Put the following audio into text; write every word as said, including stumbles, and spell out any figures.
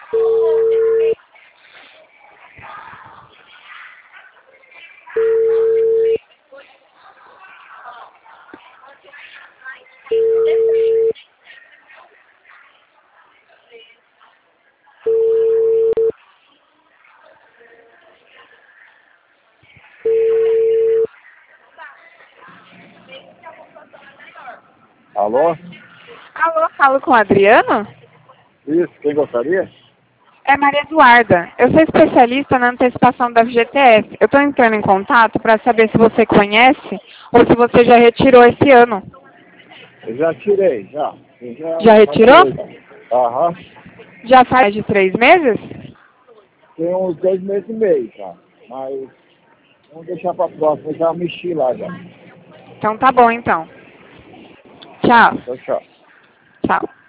Alô? Alô, falo com o Adriano? Isso, quem gostaria? É Maria Eduarda. Eu sou especialista na antecipação da F G T S. Eu estou entrando em contato para saber se você conhece ou se você já retirou esse ano. Eu já tirei, já. Eu já, Já retirou? tirei. Aham. Já faz mais de três meses? Tem uns dois meses e meio já. Mas vamos deixar para próxima, eu já mexi lá já. Então tá bom, então. Tchau. Tchau, tchau. Tchau.